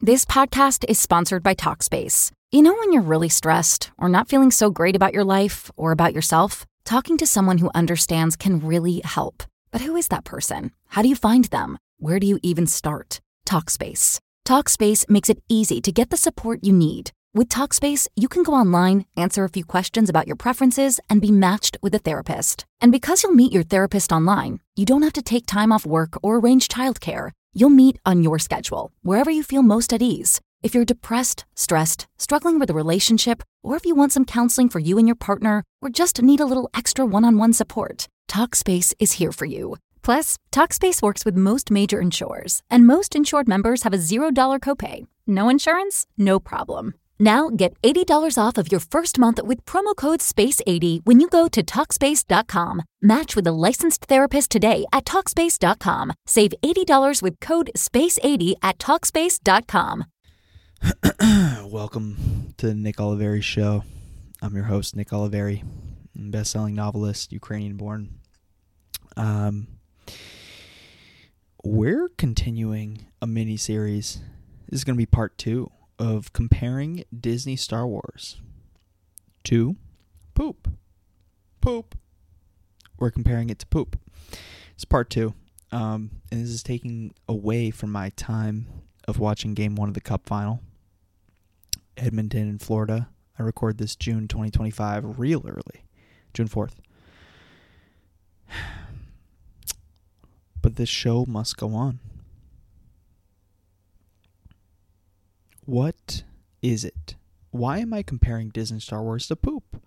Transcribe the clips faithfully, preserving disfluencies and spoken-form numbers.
This podcast is sponsored by Talkspace. You know when you're really stressed or not feeling so great about your life or about yourself? Talking to someone who understands can really help. But who is that person? How do you find them? Where do you even start? Talkspace. Talkspace makes it easy to get the support you need. With Talkspace, you can go online, answer a few questions about your preferences, and be matched with a therapist. And because you'll meet your therapist online, you don't have to take time off work or arrange childcare. You'll meet on your schedule, wherever you feel most at ease. If you're depressed, stressed, struggling with a relationship, or if you want some counseling for you and your partner, or just need a little extra one-on-one support, Talkspace is here for you. Plus, Talkspace works with most major insurers, and most insured members have a zero dollars copay. No insurance? No problem. Now get eighty dollars off of your first month with promo code space eighty when you go to Talkspace dot com. Match with a licensed therapist today at Talkspace dot com. Save eighty dollars with code space eighty at Talkspace dot com. Welcome to the Nick Oliveri Show. I'm your host, Nick Oliveri, best-selling novelist, Ukrainian-born. Um, we're continuing a mini-series. This is going to be part two of comparing Disney Star Wars to poop. Poop. We're comparing it to poop. It's part two. Um, and this is taking away from my time of watching game one of the Cup final. Edmonton in Florida. I record this June twenty twenty-five, real early. June fourth. But this show must go on. What is it? Why am I comparing Disney Star Wars to poop?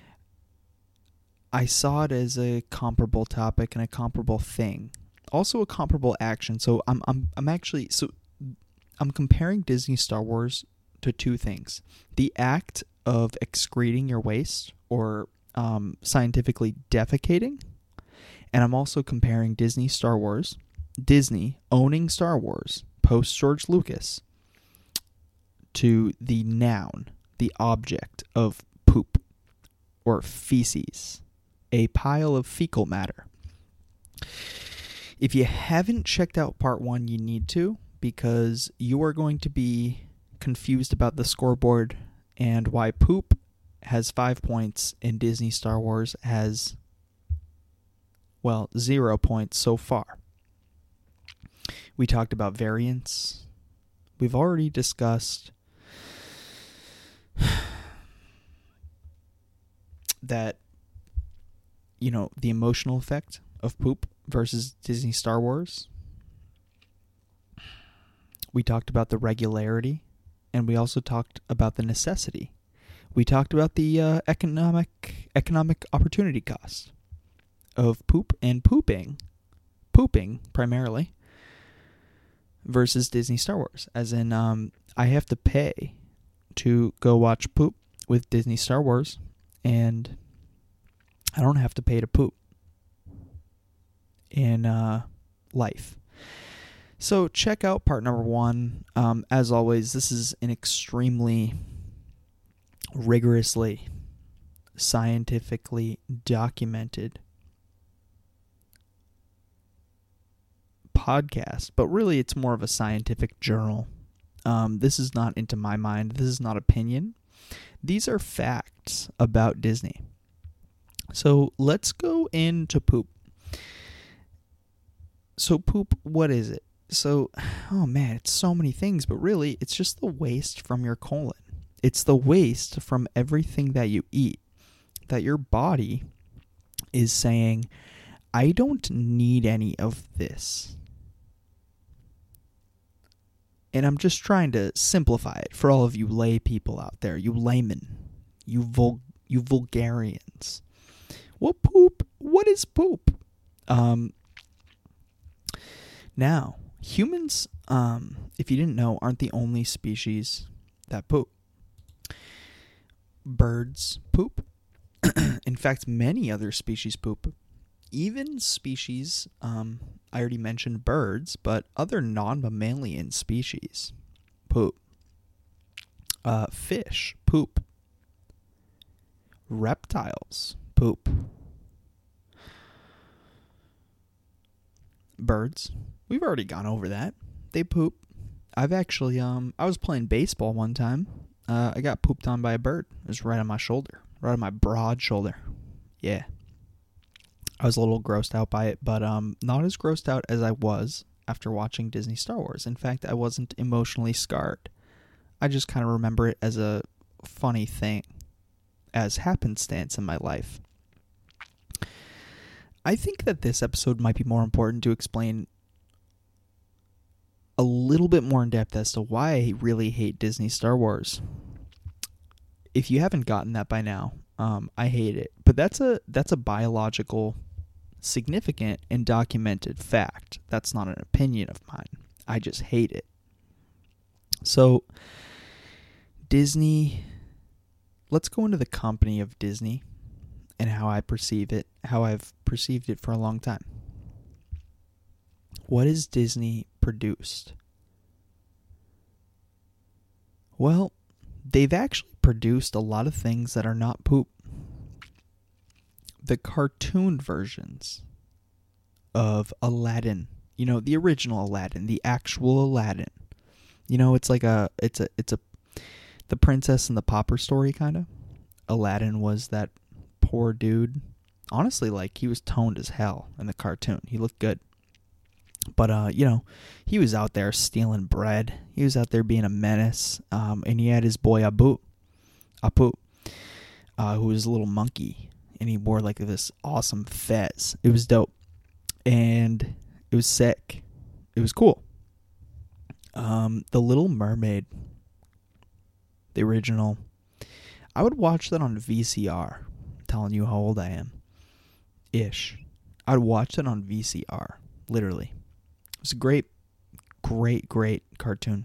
I saw it as a comparable topic and a comparable thing. Also a comparable action. So I'm I'm I'm actually so I'm comparing Disney Star Wars to two things. The act of excreting your waste, or um, scientifically defecating. And I'm also comparing Disney Star Wars, Disney owning Star Wars, post George Lucas, to the noun, the object of poop, or feces, a pile of fecal matter. If you haven't checked out part one, you need to, because you are going to be confused about the scoreboard and why poop has five points and Disney Star Wars has, well, zero points so far. We talked about variance. We've already discussed that, you know, the emotional effect of poop versus Disney Star Wars. We talked about the regularity, and we also talked about the necessity. We talked about the uh, economic economic opportunity cost of poop and pooping, pooping primarily, versus Disney Star Wars. As in, um, I have to pay to go watch poop with Disney Star Wars, and I don't have to pay to poop in uh, life. So check out part number one. Um, as always, this is an extremely rigorously, scientifically documented podcast, but really it's more of a scientific journal. Um, this is not into my mind. This is not opinion. These are facts about Disney. So let's go into poop. So poop, what is it? So, oh man, it's so many things, but really it's just the waste from your colon. It's the waste from everything that you eat, that your body is saying, I don't need any of this. And I'm just trying to simplify it for all of you lay people out there, you laymen, you vul, you vulgarians. What poop? What is poop? Um, now, humans, um, if you didn't know, aren't the only species that poop. Birds poop. In fact, many other species poop. Even species, um, I already mentioned birds, but other non-mammalian species poop. Uh, fish poop. Reptiles poop. Birds, we've already gone over that. They poop. I've actually, um, I was playing baseball one time. Uh, I got pooped on by a bird. It was right on my shoulder, right on my broad shoulder. Yeah. I was a little grossed out by it, but um, not as grossed out as I was after watching Disney Star Wars. In fact, I wasn't emotionally scarred. I just kind of remember it as a funny thing, as happenstance in my life. I think that this episode might be more important to explain a little bit more in depth as to why I really hate Disney Star Wars. If you haven't gotten that by now, um, I hate it. But that's a that's a biological, significant, and documented fact. That's not an opinion of mine. I just hate it. So, Disney, let's go into the company of Disney and how I perceive it, how I've perceived it for a long time. What has Disney produced? Well, they've actually produced a lot of things that are not poop. The cartoon versions of Aladdin, you know, the original Aladdin, the actual Aladdin. You know, it's like a, it's a, it's a, the Princess and the Pauper story, kind of. Aladdin was that poor dude. Honestly, like, he was toned as hell in the cartoon. He looked good. But, uh, you know, he was out there stealing bread. He was out there being a menace. Um, and he had his boy Abu, Apu, uh, who was a little monkey. And he wore, like, this awesome fez. It was dope. And it was sick. It was cool. Um, The Little Mermaid, the original, I would watch that on V C R. I'm telling you how old I am. Ish. I'd watch it on V C R. Literally. It was a great, great, great cartoon.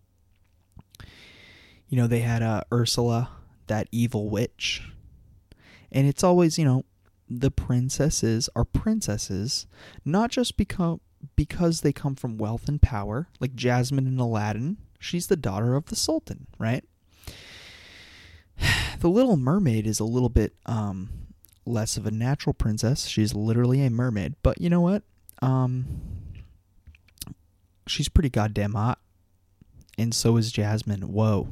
You know, they had uh, Ursula, that evil witch. And it's always, you know, the princesses are princesses, not just because, because they come from wealth and power, like Jasmine in Aladdin. She's the daughter of the Sultan, right? The Little Mermaid is a little bit um, less of a natural princess. She's literally a mermaid. But you know what? Um, she's pretty goddamn hot. And so is Jasmine. Whoa.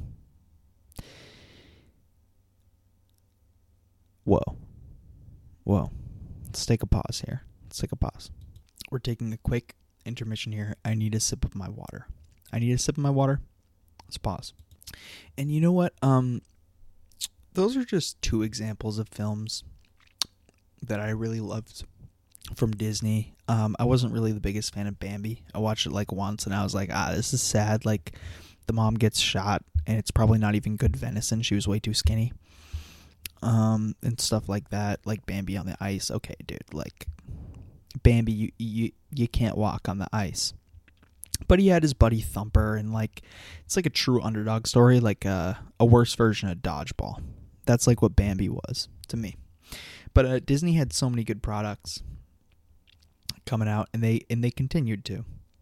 Whoa. Whoa. Let's take a pause here. Let's take a pause. We're taking a quick intermission here. I need a sip of my water. I need a sip of my water. Let's pause. And you know what? Um, those are just two examples of films that I really loved from Disney. Um, I wasn't really the biggest fan of Bambi. I watched it like once and I was like, ah, this is sad. Like, the mom gets shot and it's probably not even good venison. She was way too skinny. Um, and stuff like that. Like Bambi on the ice. Okay, dude. Like, Bambi, you you you can't walk on the ice. But he had his buddy Thumper, and like, it's like a true underdog story, like a, a worse version of Dodgeball. That's like what Bambi was to me. But uh, Disney had so many good products coming out, and they and they continued to.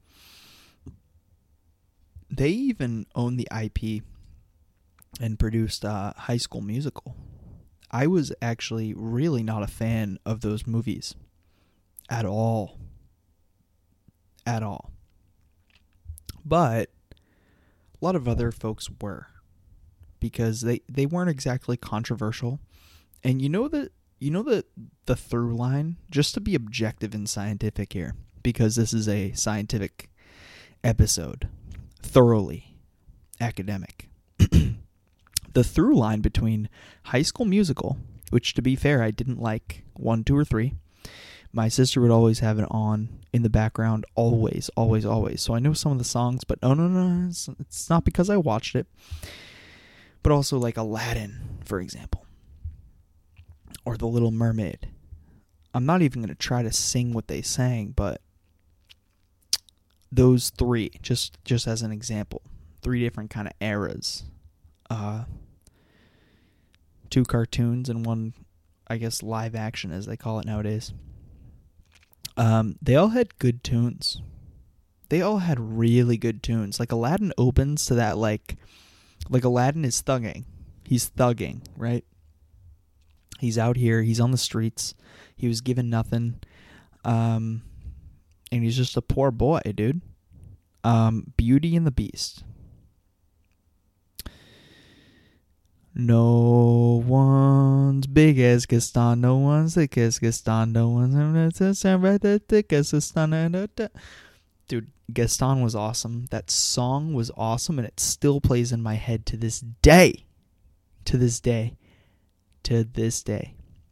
They even owned the I P and produced uh, High School Musical. I was actually really not a fan of those movies at all. At all. But a lot of other folks were, because they, they weren't exactly controversial. And you know that you know the the through line, just to be objective and scientific here, because this is a scientific episode, thoroughly academic. The through line between High School Musical, which to be fair, I didn't like one, two, or three. My sister would always have it on in the background, always, always, always. So I know some of the songs, but no, no, no, it's, it's not because I watched it. But also like Aladdin, for example, or The Little Mermaid. I'm not even going to try to sing what they sang, but those three, just just as an example, three different kind of eras. Uh, two cartoons and one, I guess, live action, as they call it nowadays. Um, they all had good tunes. They all had really good tunes. Like, Aladdin opens to that, like, like Aladdin is thugging. He's thugging, right? He's out here. He's on the streets. He was given nothing. Um, and he's just a poor boy, dude. Um, Beauty and the Beast. No one's big as Gaston, no one's thick as Gaston, no one's thick as Gaston. Dude, Gaston was awesome. That song was awesome, and it still plays in my head to this day. To this day. To this day.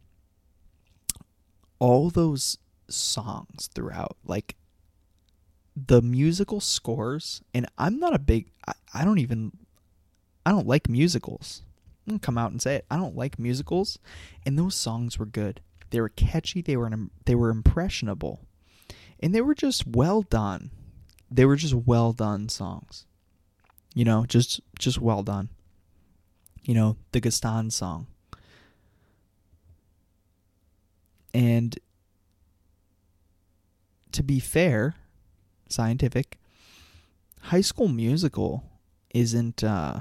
All those songs throughout, like the musical scores, and I'm not a big, I, I don't even, I don't like musicals. I'm gonna come out and say it. I don't like musicals, and those songs were good. They were catchy. They were they were impressionable, and they were just well done. They were just well done songs. You know, just just well done. You know, the Gaston song. And to be fair, scientific, High School Musical isn't. Uh,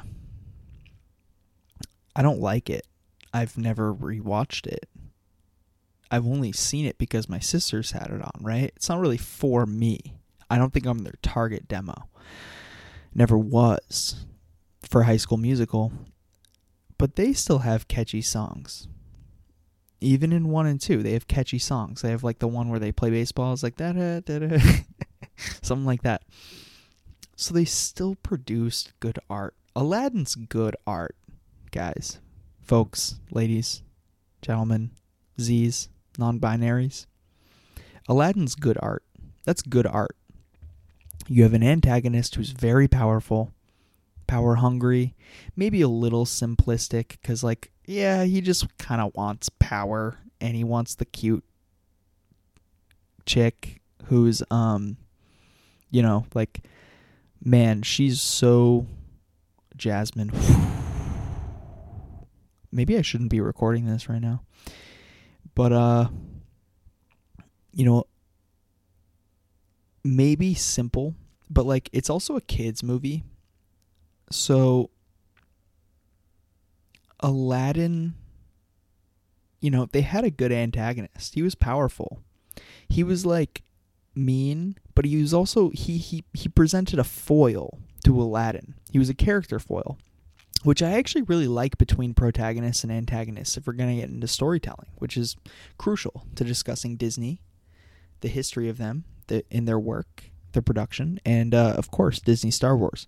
I don't like it. I've never rewatched it. I've only seen it because my sisters had it on, right? It's not really for me. I don't think I'm their target demo. Never was for High School Musical. But they still have catchy songs. Even in one and two, they have catchy songs. They have like the one where they play baseball. It's like da da da da. Something like that. So they still produced good art. Aladdin's good art. Guys, folks, ladies, gentlemen, Z's, non-binaries. Aladdin's good art. That's good art. You have an antagonist who's very powerful, power hungry, maybe a little simplistic, because, like, yeah, he just kind of wants power, and he wants the cute chick who's, um, you know, like, man, she's so Jasmine. Maybe I shouldn't be recording this right now. But, uh, you know, maybe simple, but, like, it's also a kid's movie. So, Aladdin, you know, they had a good antagonist. He was powerful. He was, like, mean, but he was also, he, he, he presented a foil to Aladdin. He was a character foil, which I actually really like between protagonists and antagonists if we're going to get into storytelling, which is crucial to discussing Disney, the history of them, the, in their work, their production, and, uh, of course, Disney Star Wars.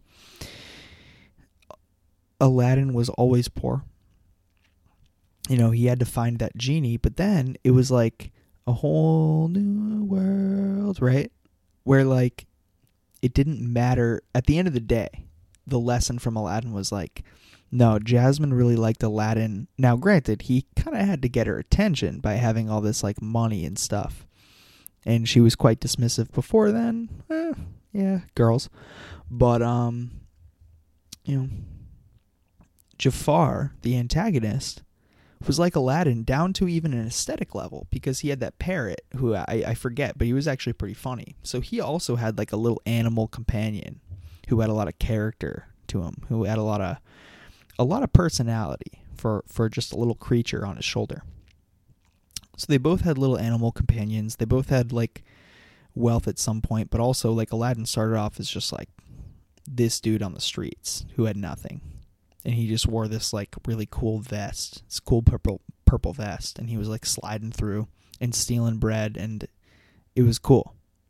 Aladdin was always poor. You know, he had to find that genie, but then it was like a whole new world, right? Where, like, it didn't matter. At the end of the day, the lesson from Aladdin was like, no, Jasmine really liked Aladdin. Now, granted, he kind of had to get her attention by having all this, like, money and stuff. And she was quite dismissive before then. Eh, yeah, girls. But, um, you know, Jafar, the antagonist, was like Aladdin down to even an aesthetic level because he had that parrot who I, I forget, but he was actually pretty funny. So he also had like a little animal companion who had a lot of character to him, who had a lot of a lot of personality for, for just a little creature on his shoulder. So they both had little animal companions. They both had like wealth at some point, but also like Aladdin started off as just like this dude on the streets who had nothing. And he just wore this like really cool vest, this cool purple purple vest, and he was like sliding through and stealing bread, and it was cool.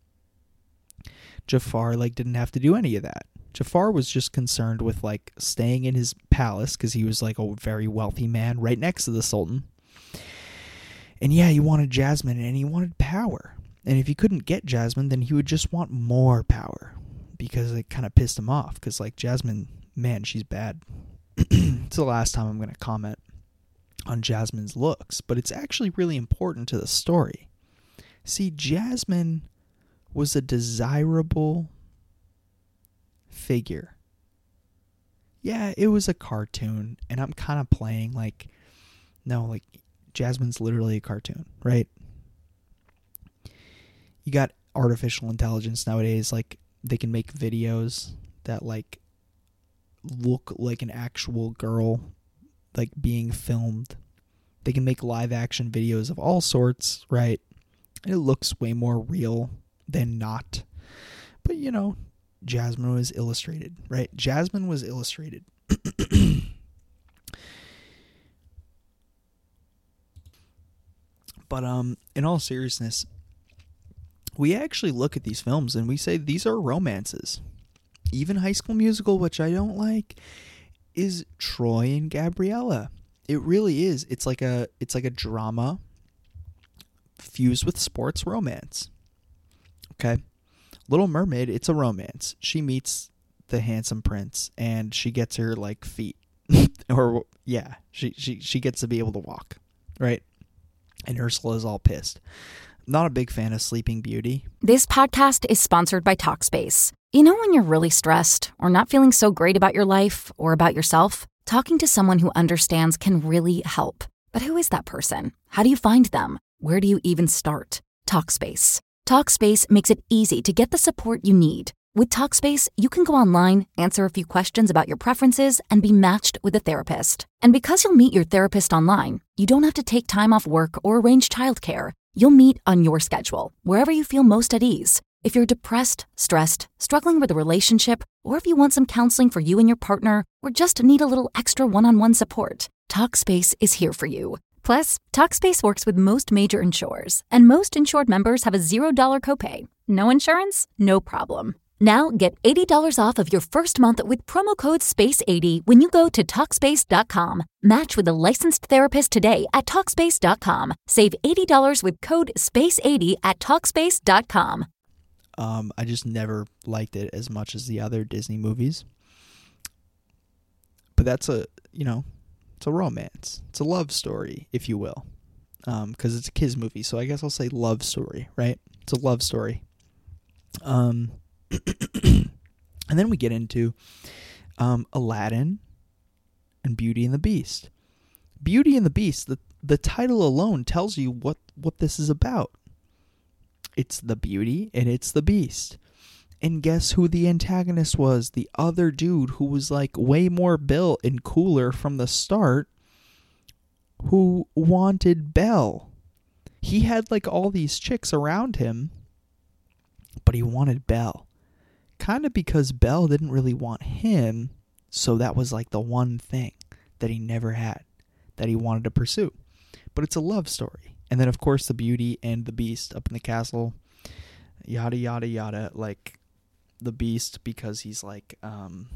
Jafar like didn't have to do any of that. Jafar was just concerned with like staying in his palace because he was like a very wealthy man right next to the Sultan. And yeah, he wanted Jasmine and he wanted power. And if he couldn't get Jasmine, then he would just want more power because it kind of pissed him off because like Jasmine, man, she's bad. It's the last time I'm going to comment on Jasmine's looks, but it's actually really important to the story. See, Jasmine was a desirable figure. Yeah, it was a cartoon, and I'm kind of playing like, no, like, Jasmine's literally a cartoon, right? You got artificial intelligence nowadays, like, they can make videos that, like, look like an actual girl, like, being filmed. They can make live action videos of all sorts, right? It looks way more real than not. But, you know, Jasmine was illustrated, right? Jasmine was illustrated. But um, in all seriousness, we actually look at these films and we say these are romances. Even High School Musical, which I don't like, is Troy and Gabriella. It really is. It's like a it's like a drama fused with sports romance. Okay? Little Mermaid, it's a romance. She meets the handsome prince and she gets her like feet. or yeah, she, she she gets to be able to walk, right? And Ursula is all pissed. Not a big fan of Sleeping Beauty. This podcast is sponsored by Talkspace. You know when you're really stressed or not feeling so great about your life or about yourself? Talking to someone who understands can really help. But who is that person? How do you find them? Where do you even start? Talkspace. Talkspace makes it easy to get the support you need. With Talkspace, you can go online, answer a few questions about your preferences, and be matched with a therapist. And because you'll meet your therapist online, you don't have to take time off work or arrange childcare. You'll meet on your schedule, wherever you feel most at ease. If you're depressed, stressed, struggling with a relationship, or if you want some counseling for you and your partner, or just need a little extra one-on-one support, Talkspace is here for you. Plus, Talkspace works with most major insurers, and most insured members have a zero dollar copay. No insurance? No problem. Now get eighty dollars off of your first month with promo code space eighty when you go to Talkspace dot com. Match with a licensed therapist today at Talkspace dot com. Save eighty dollars with code space eighty at Talkspace dot com. Um, I just never liked it as much as the other Disney movies. But that's a, you know, it's a romance. It's a love story, if you will. Um, because it's a kids movie, so I guess I'll say love story, right? It's a love story. Um... And then we get into um, Aladdin and Beauty and the Beast. Beauty and the Beast, the, the title alone tells you what, what this is about. It's the Beauty and it's the Beast. And guess who the antagonist was? The other dude who was like way more built and cooler from the start, who wanted Belle. He had like all these chicks around him, but he wanted Belle. Kind of because Belle didn't really want him, so that was like the one thing that he never had, that he wanted to pursue. But it's a love story. And then, of course, the Beauty and the Beast up in the castle, yada, yada, yada. Like, the Beast, because he's like, um,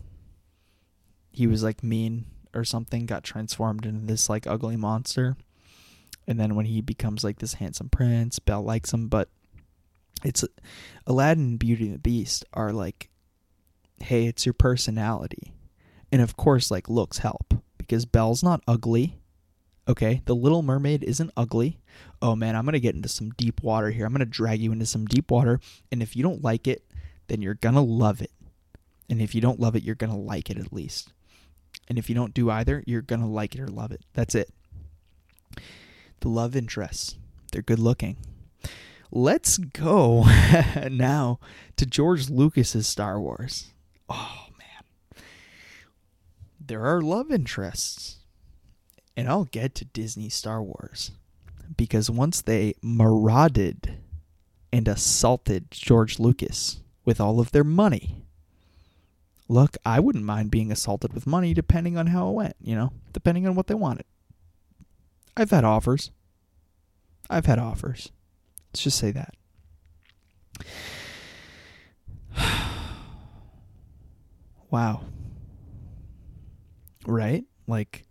he was like mean or something, got transformed into this like ugly monster. And then when he becomes like this handsome prince, Belle likes him, but it's Aladdin and Beauty and the Beast are like, hey, it's your personality. And of course, like, looks help, because Belle's not ugly. Okay, the Little Mermaid isn't ugly. Oh man, I'm going to get into some deep water here. I'm going to drag you into some deep water. And if you don't like it, then you're going to love it. And if you don't love it, you're going to like it at least. And if you don't do either, you're going to like it or love it. That's it. The love interests, they're good looking. Let's go now to George Lucas's Star Wars. Oh, man. There are love interests. And I'll get to Disney Star Wars. Because once they marauded and assaulted George Lucas with all of their money. Look, I wouldn't mind being assaulted with money depending on how it went, you know, depending on what they wanted. I've had offers. I've had offers. Let's just say that. Wow. Right? Like,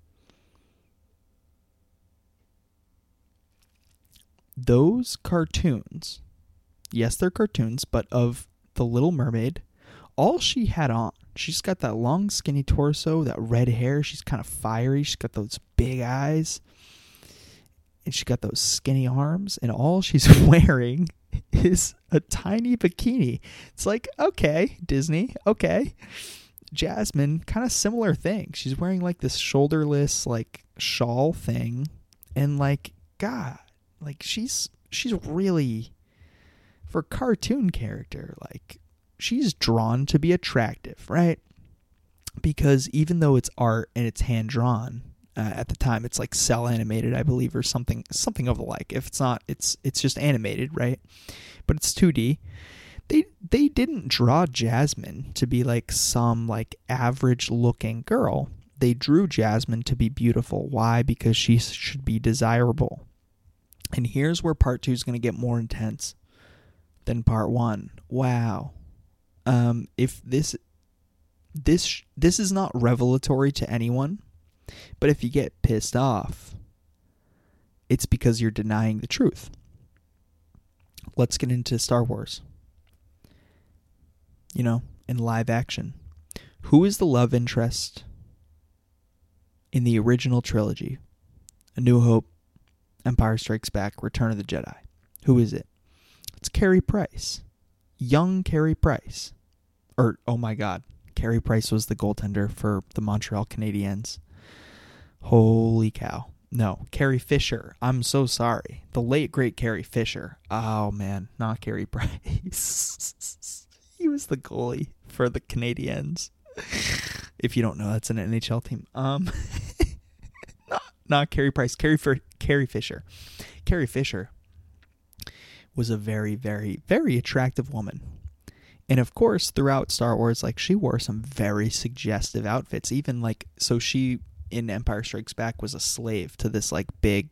those cartoons, yes, they're cartoons, but of The Little Mermaid, all she had on, she's got that long skinny torso, that red hair, she's kind of fiery, she's got those big eyes, and she got those skinny arms, and all she's wearing is a tiny bikini. It's like, okay, Disney, okay. Jasmine, kind of similar thing. She's wearing like this shoulderless like shawl thing, and like, God, like she's she's really, for a cartoon character, like she's drawn to be attractive, right? Because even though it's art and it's hand drawn, Uh, at the time, it's like cell animated, I believe, or something, something of the like. If it's not, it's it's just animated, right? But it's two D. they they didn't draw Jasmine to be like some like average looking girl. They drew Jasmine to be beautiful. Why? Because she should be desirable. And here's where part two is going to get more intense than part one. Wow. Um, if this this this is not revelatory to anyone, but if you get pissed off, it's because you're denying the truth. Let's get into Star Wars. You know, in live action. Who is the love interest in the original trilogy? A New Hope, Empire Strikes Back, Return of the Jedi. Who is it? It's Carrie Price. Young Carrie Price. Or, oh my God, Carrie Price was the goaltender for the Montreal Canadiens. Holy cow. No, Carrie Fisher. I'm so sorry. The late, great Carrie Fisher. Oh, man, not Carrie Price. He was the goalie for the Canadiens. If you don't know, that's an N H L team. Um, not not Carrie Price. Carrie for Carrie Fisher. Carrie Fisher was a very, very, very attractive woman. And of course, throughout Star Wars, like she wore some very suggestive outfits. Even like, so she in Empire Strikes Back was a slave to this like big,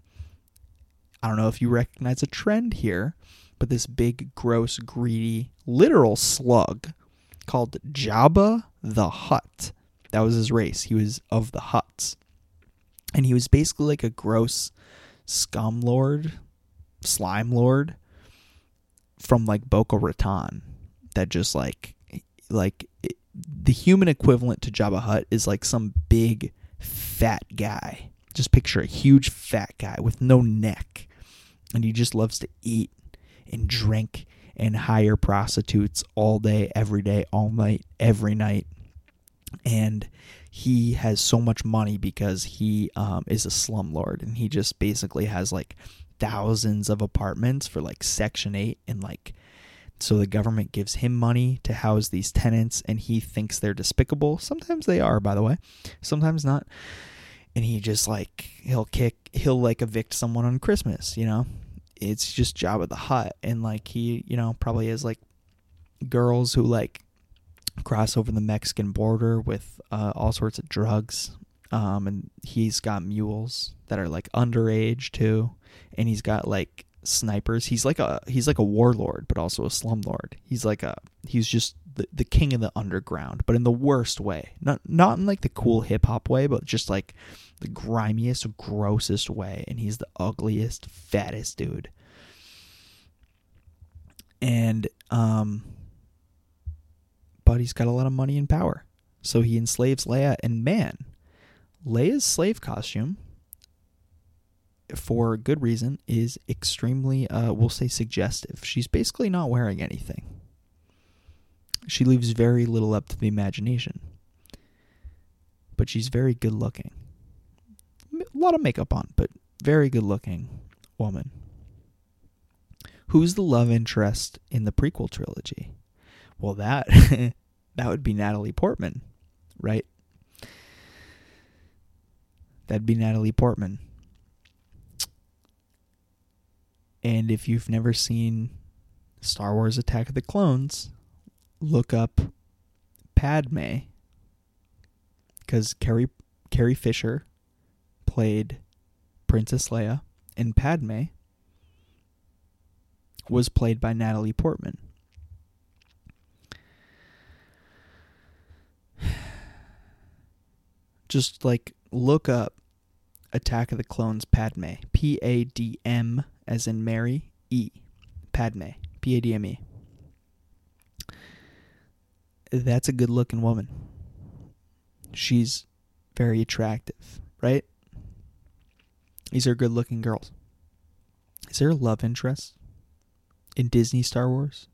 I don't know if you recognize a trend here, but this big, gross, greedy, literal slug called Jabba the Hutt. That was his race. He was of the Hutts. And he was basically like a gross scum lord, slime lord from like Boca Raton that just like, like it, the human equivalent to Jabba Hutt is like some big fat guy. Just picture a huge fat guy with no neck. And he just loves to eat and drink and hire prostitutes all day, every day, all night, every night. And he has so much money because he um, is a slumlord, and he just basically has like thousands of apartments for like Section eight, and like so the government gives him money to house these tenants, and he thinks they're despicable. Sometimes they are, by the way, sometimes not. And he just like he'll kick, he'll like evict someone on Christmas, you know. It's just Jabba the Hutt, and like he, you know, probably has like girls who like cross over the Mexican border with uh, all sorts of drugs, um, and he's got mules that are like underage too, and he's got like snipers. He's like a he's like a warlord, but also a slumlord. He's like a he's just the, the king of the underground, but in the worst way. Not not in like the cool hip hop way, but just like the grimiest, grossest way. And he's the ugliest, fattest dude. And um, but he's got a lot of money and power, so he enslaves Leia. And man, Leia's slave costume, for good reason, is extremely, uh, we'll say, suggestive. She's basically not wearing anything. She leaves very little up to the imagination. But she's very good looking. A lot of makeup on, but very good looking woman. Who's the love interest in the prequel trilogy? Well, that that would be Natalie Portman, right? That'd be Natalie Portman. And if you've never seen Star Wars Attack of the Clones, look up Padme, because Carrie Carrie Fisher played Princess Leia, and Padme was played by Natalie Portman. Just like look up Attack of the Clones Padme. P A D M as in Mary, E. Padme. P A D M E. That's a good looking woman. She's very attractive, right? These are good looking girls. Is there a love interest in Disney Star Wars?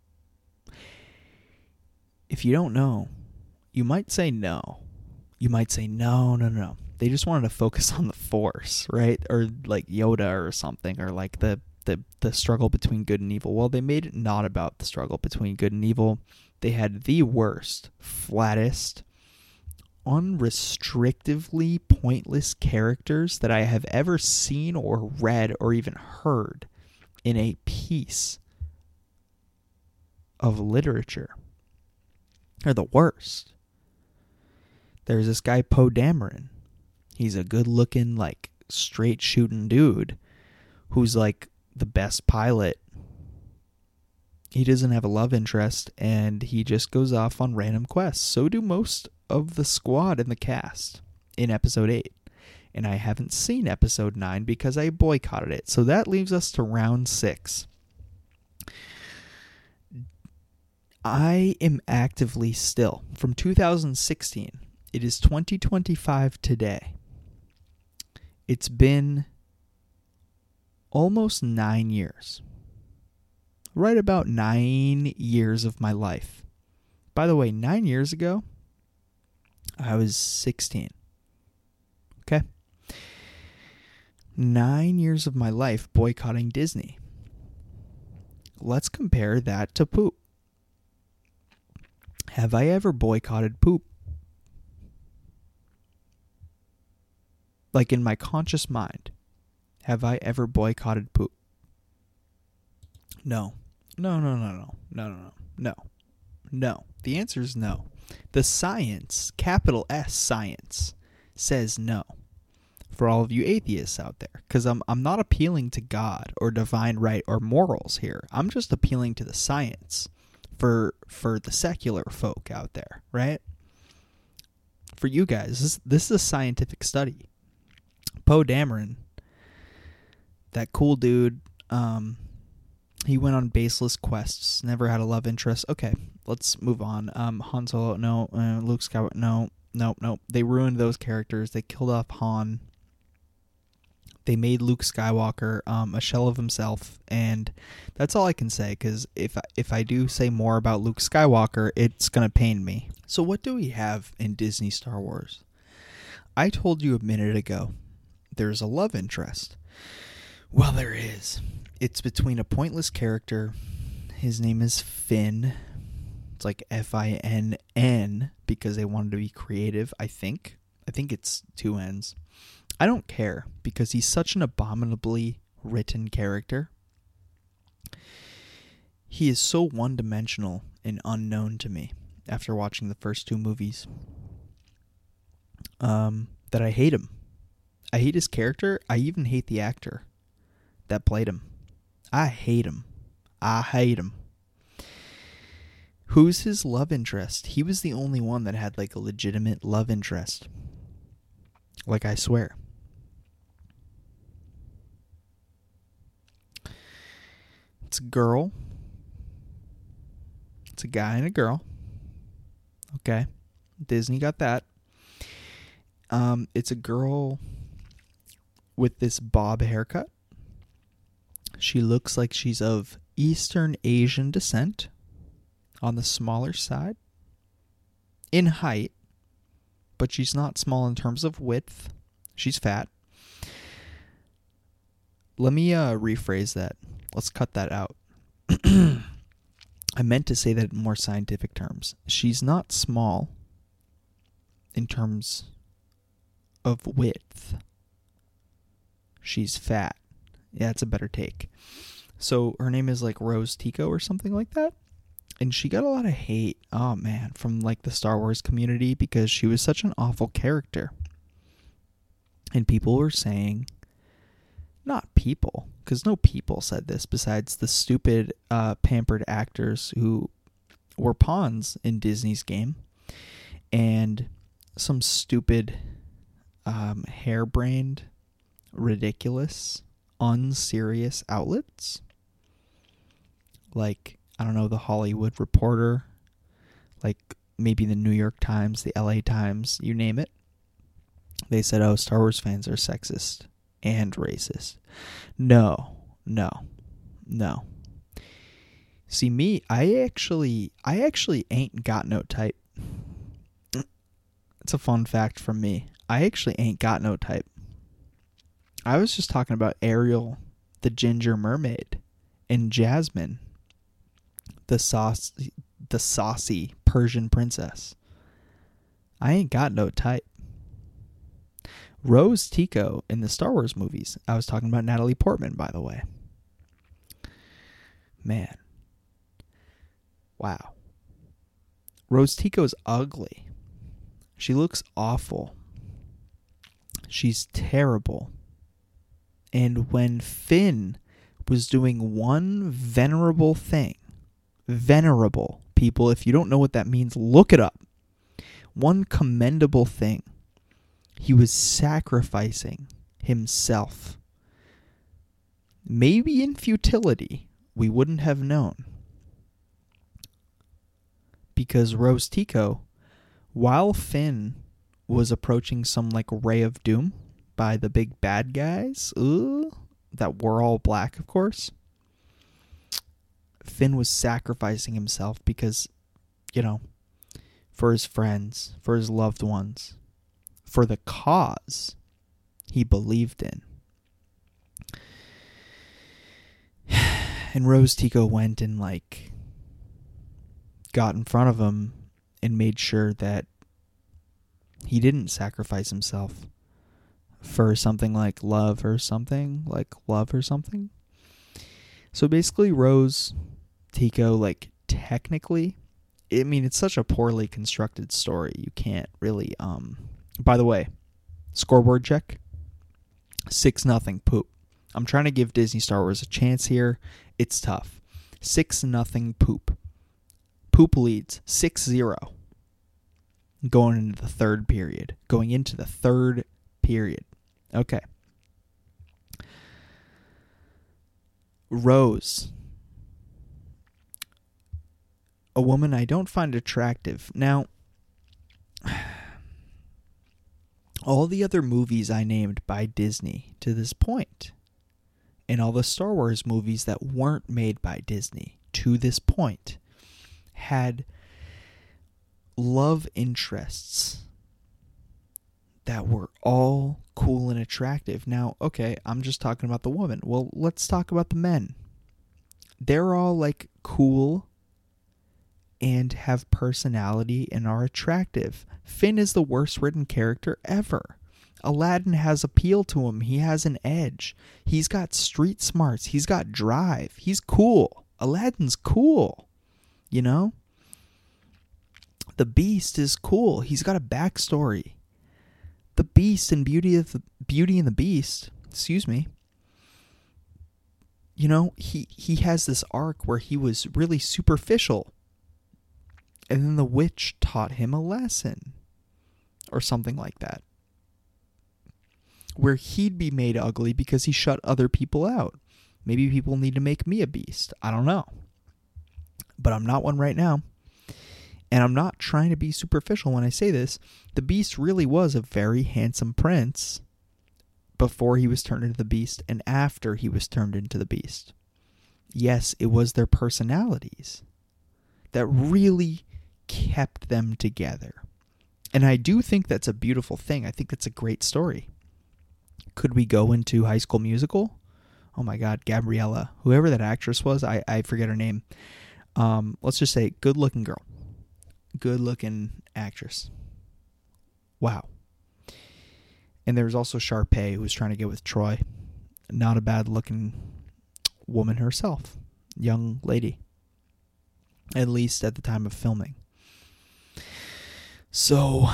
If you don't know, you might say no. You might say no, no, no. They just wanted to focus on the Force, right? Or like Yoda or something, or like the, the, the struggle between good and evil. Well, they made it not about the struggle between good and evil. They had the worst, flattest, unrestrictively pointless characters that I have ever seen or read or even heard in a piece of literature. They're the worst. There's this guy, Poe Dameron. He's a good-looking, like, straight-shooting dude who's, like, the best pilot. He doesn't have a love interest, and he just goes off on random quests. So do most of the squad in the cast in episode eight. And I haven't seen episode nine because I boycotted it. So that leaves us to round six. I am actively still, from two thousand sixteen, it is twenty twenty-five today. It's been almost nine years. Right about nine years of my life. By the way, nine years ago, I was sixteen. Okay? Nine years of my life boycotting Disney. Let's compare that to poop. Have I ever boycotted poop? Like in my conscious mind, have I ever boycotted poop? No. No, no, no, no. No, no, no. No. No. The answer is no. The science, capital S science, says no. For all of you atheists out there. Because I'm, I'm not appealing to God or divine right or morals here. I'm just appealing to the science for for the secular folk out there, right? For you guys, this, this is a scientific study. Poe Dameron, that cool dude, um, he went on baseless quests, never had a love interest. Okay, let's move on. Um, Han Solo, no. Uh, Luke Skywalker, no. Nope, nope. They ruined those characters. They killed off Han. They made Luke Skywalker um, a shell of himself, and that's all I can say, because if I, if I do say more about Luke Skywalker, it's going to pain me. So what do we have in Disney Star Wars? I told you a minute ago, there's a love interest. Well, there is. It's between a pointless character. His name is Finn. It's like F I N N, because they wanted to be creative, I think. I think it's two N's. I don't care, because he's such an abominably written character. He is so one-dimensional and unknown to me after watching the first two movies um, that I hate him. I hate his character. I even hate the actor that played him. I hate him. I hate him. Who's his love interest? He was the only one that had like a legitimate love interest. Like, I swear. It's a girl. It's a guy and a girl. Okay. Disney got that. Um, it's a girl with this bob haircut. She looks like she's of Eastern Asian descent, on the smaller side in height, but she's not small in terms of width. She's fat. Let me uh, rephrase that. Let's cut that out. I meant to say that in more scientific terms. She's not small in terms of width. She's fat. Yeah, it's a better take. So her name is like Rose Tico or something like that. And she got a lot of hate, oh man, from like the Star Wars community because she was such an awful character. And people were saying, not people, because no people said this besides the stupid uh, pampered actors who were pawns in Disney's game. And some stupid, um, harebrained, ridiculous, unserious outlets. Like, I don't know, the Hollywood Reporter, like maybe the New York Times, the L A Times, you name it. They said, oh, Star Wars fans are sexist and racist. No, no, no. See, me, I actually, I actually ain't got no type. It's a fun fact from me. I actually ain't got no type. I was just talking about Ariel, the ginger mermaid, and Jasmine, the saucy, the saucy Persian princess. I ain't got no type. Rose Tico in the Star Wars movies. I was talking about Natalie Portman, by the way. Man. Wow. Rose Tico's ugly. She looks awful. She's terrible. And when Finn was doing one venerable thing, venerable, people, if you don't know what that means, look it up. One commendable thing. He was sacrificing himself. Maybe in futility, we wouldn't have known. Because Rose Tico, while Finn was approaching some like ray of doom by the big bad guys, ooh, that were all black, of course, Finn was sacrificing himself because, you know, for his friends, for his loved ones, for the cause he believed in. And Rose Tico went and, like, got in front of him and made sure that he didn't sacrifice himself for something like love or something, like love or something. So basically, Rose Tico, like, technically, I mean, it's such a poorly constructed story. You can't really, um, by the way, scoreboard check, six nothing poop. I'm trying to give Disney Star Wars a chance here. It's tough. six nothing poop. Poop leads six zero. Going into the third period. Going into the third period. Okay. Rose. A woman I don't find attractive. Now, all the other movies I named by Disney to this point, and all the Star Wars movies that weren't made by Disney to this point, had love interests that were all cool and attractive. Now, okay, I'm just talking about the woman. Well, let's talk about the men. They're all like cool and have personality and are attractive. Finn is the worst written character ever. Aladdin has appeal to him. He has an edge. He's got street smarts. He's got drive. He's cool. Aladdin's cool. You know? The Beast is cool. He's got a backstory. The Beast in Beauty of the Beauty and the Beast, excuse me. You know, he, he has this arc where he was really superficial. And then the witch taught him a lesson. Or something like that. Where he'd be made ugly because he shut other people out. Maybe people need to make me a beast. I don't know. But I'm not one right now. And I'm not trying to be superficial when I say this. The Beast really was a very handsome prince before he was turned into the Beast and after he was turned into the Beast. Yes, it was their personalities that really kept them together. And I do think that's a beautiful thing. I think that's a great story. Could we go into High School Musical? Oh my God, Gabriella. Whoever that actress was, I, I forget her name. Um, let's just say good looking girl. Good looking actress. Wow. And there was also Sharpay, who was trying to get with Troy. Not a bad looking woman herself. Young lady. At least at the time of filming. So,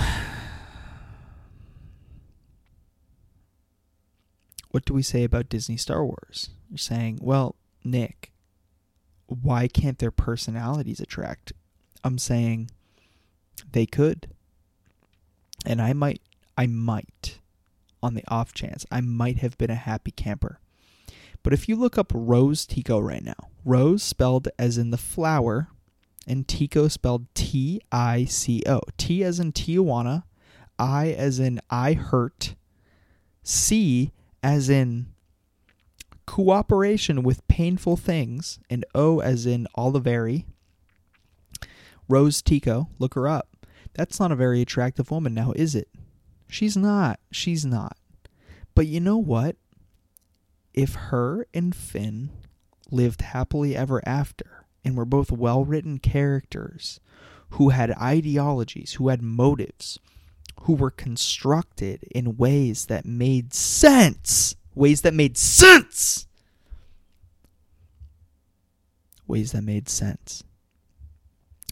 what do we say about Disney Star Wars? You're saying, well, Nick, why can't their personalities attract? I'm saying they could. And I might, I might, on the off chance, I might have been a happy camper. But if you look up Rose Tico right now, Rose spelled as in the flower, and Tico spelled T I C O. T as in Tijuana, I as in I hurt, C as in cooperation with painful things, and O as in Oliveri. Rose Tico, look her up. That's not a very attractive woman now, is it? She's not. She's not. But you know what? If her and Finn lived happily ever after, and were both well-written characters who had ideologies, who had motives, who were constructed in ways that made sense. Ways that made sense. Ways that made sense.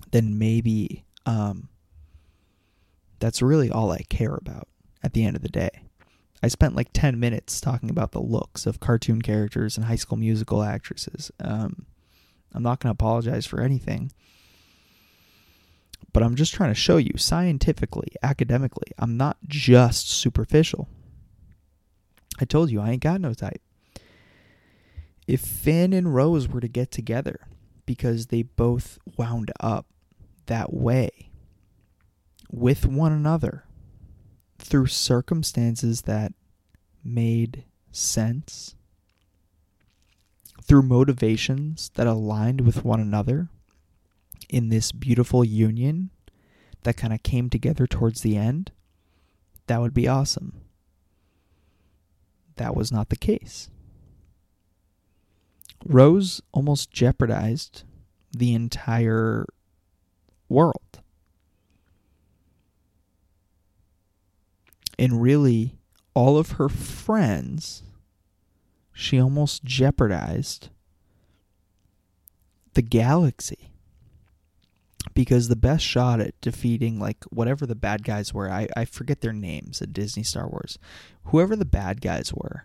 then maybe um, that's really all I care about at the end of the day. I spent like ten minutes talking about the looks of cartoon characters and High School Musical actresses. Um, I'm not going to apologize for anything. But I'm just trying to show you, scientifically, academically, I'm not just superficial. I told you, I ain't got no type. If Finn and Rose were to get together because they both wound up that way with one another through circumstances that made sense, through motivations that aligned with one another in this beautiful union that kind of came together towards the end, that would be awesome. That was not the case. Rose almost jeopardized the entire world. And really, all of her friends, she almost jeopardized the galaxy. Because the best shot at defeating, like, whatever the bad guys were, I, I forget their names at Disney Star Wars, whoever the bad guys were,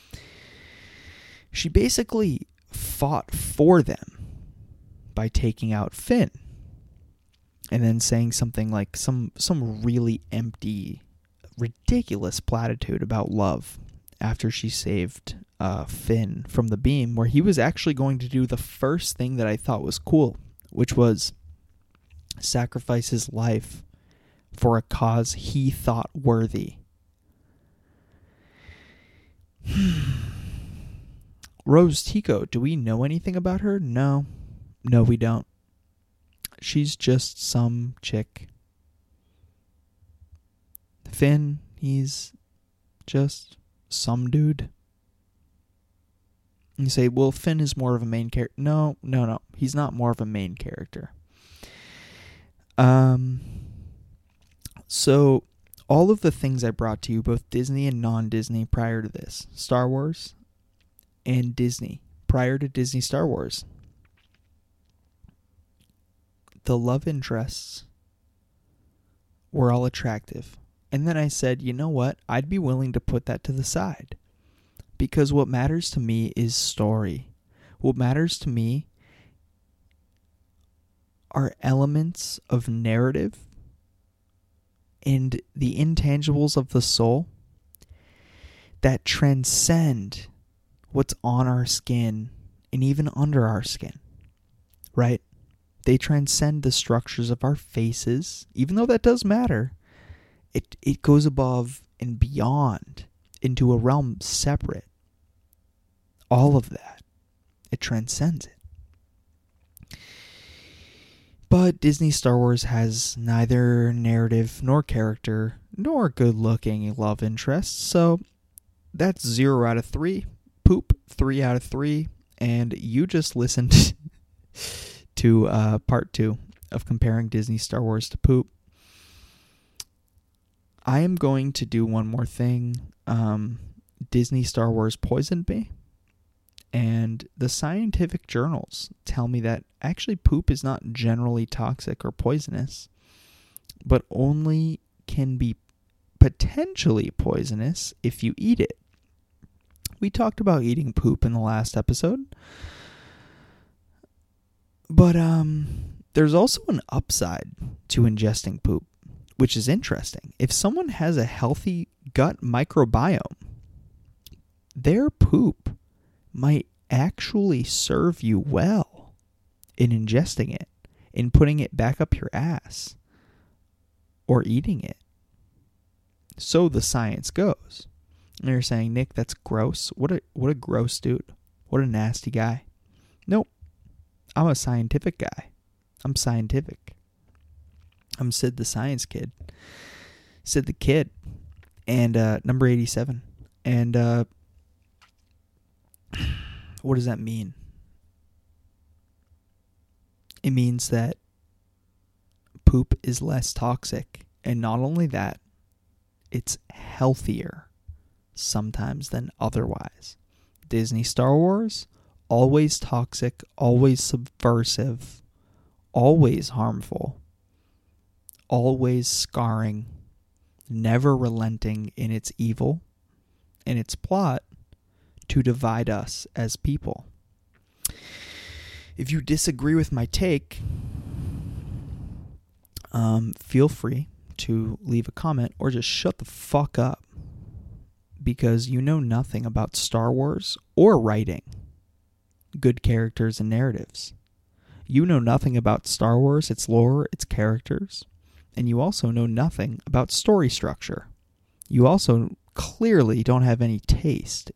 she basically fought for them by taking out Finn. And then saying something like some some really empty, ridiculous platitude about love after she saved uh, Finn from the beam, where he was actually going to do the first thing that I thought was cool, which was sacrifice his life for a cause he thought worthy. Rose Tico, do we know anything about her? No. No, we don't. She's just some chick. Finn, he's just some dude. You say, well, Finn is more of a main character. No, no, no. He's not more of a main character. Um, so all of the things I brought to you, both Disney and non-Disney prior to this, Star Wars and Disney, prior to Disney Star Wars, the love interests were all attractive. And then I said, you know what? I'd be willing to put that to the side. Because what matters to me is story. What matters to me are elements of narrative and the intangibles of the soul that transcend what's on our skin and even under our skin, right? They transcend the structures of our faces, even though that does matter. It it goes above and beyond into a realm separate. All of that. It transcends it. But Disney Star Wars has neither narrative nor character nor good-looking love interests, so that's zero out of three. Poop, three out of three. And you just listened to uh, part two of comparing Disney Star Wars to poop. I am going to do one more thing. Um, Disney Star Wars poisoned me. And the scientific journals tell me that actually poop is not generally toxic or poisonous, but only can be potentially poisonous if you eat it. We talked about eating poop in the last episode. But um, there's also an upside to ingesting poop, which is interesting. If someone has a healthy gut microbiome, their poop might actually serve you well in ingesting it, in putting it back up your ass, or eating it. So the science goes. And you're saying, Nick, that's gross. What a what a gross dude. What a nasty guy. Nope. I'm a scientific guy. I'm scientific. I'm Sid the Science Kid. Sid the Kid. And uh, number eighty-seven. And uh, what does that mean? It means that poop is less toxic. And not only that, it's healthier sometimes than otherwise. Disney Star Wars, always toxic, always subversive, always harmful, always scarring, never relenting in its evil and its plot to divide us as people. If you disagree with my take, um, feel free to leave a comment or just shut the fuck up, because you know nothing about Star Wars or writing good characters and narratives. You know nothing about Star Wars, its lore, its characters, and you also know nothing about story structure. You also clearly don't have any taste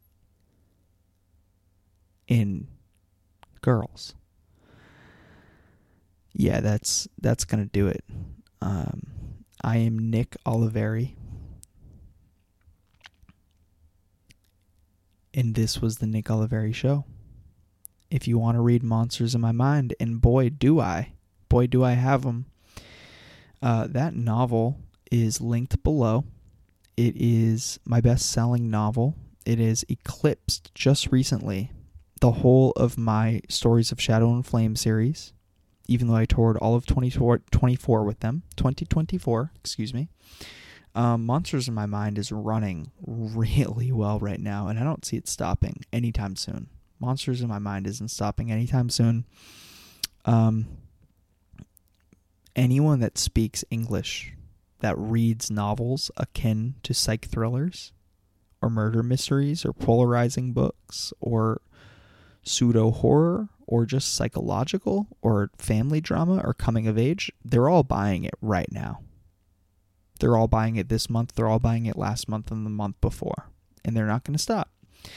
in girls. Yeah, that's that's gonna do it. Um, I am Nick Oliveri, and this was the Nick Oliveri Show. If you want to read Monsters in My Mind, and boy do I, boy do I have them, uh, that novel is linked below. It is my best-selling novel. It has eclipsed just recently the whole of my Stories of Shadow and Flame series, even though I toured all of twenty twenty-four with them. twenty twenty-four, excuse me. Um, Monsters in My Mind is running really well right now, and I don't see it stopping anytime soon. Monsters in My Mind isn't stopping anytime soon. Um, anyone that speaks English, that reads novels akin to psych thrillers, or murder mysteries, or polarizing books, or pseudo-horror, or just psychological, or family drama, or coming of age, they're all buying it right now. They're all buying it this month, they're all buying it last month and the month before. And they're not going to stop.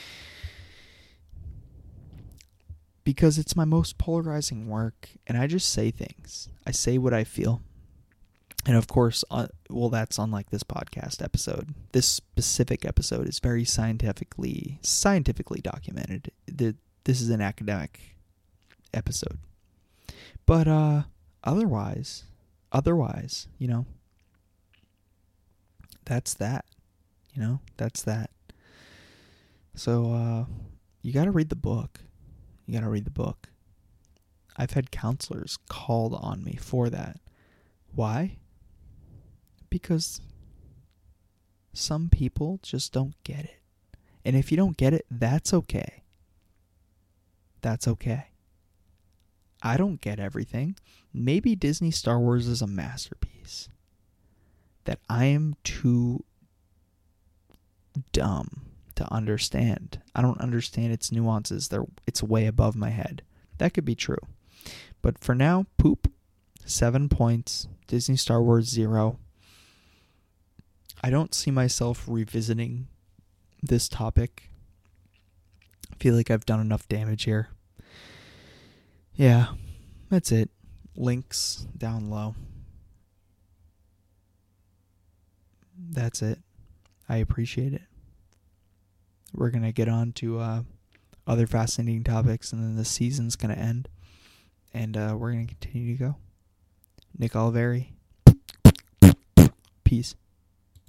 Because it's my most polarizing work, and I just say things. I say what I feel. And of course, uh, well, that's unlike this podcast episode. This specific episode is very scientifically scientifically documented. The, this is an academic episode. But uh, otherwise, otherwise, you know, that's that. You know, that's that. So uh, you got to read the book. You got to read the book. I've had counselors called on me for that. Why? Because some people just don't get it. And if you don't get it, that's okay. That's okay. I don't get everything. Maybe Disney Star Wars is a masterpiece that I am too dumb to understand. I don't understand its nuances. They're, it's way above my head. That could be true. But for now, poop. Seven points. Disney Star Wars, zero. I don't see myself revisiting this topic. I feel like I've done enough damage here. Yeah, that's it. Links down low. That's it. I appreciate it. We're going to get on to uh, other fascinating topics, and then the season's going to end. And uh, we're going to continue to go. Nick Oliveri. Peace.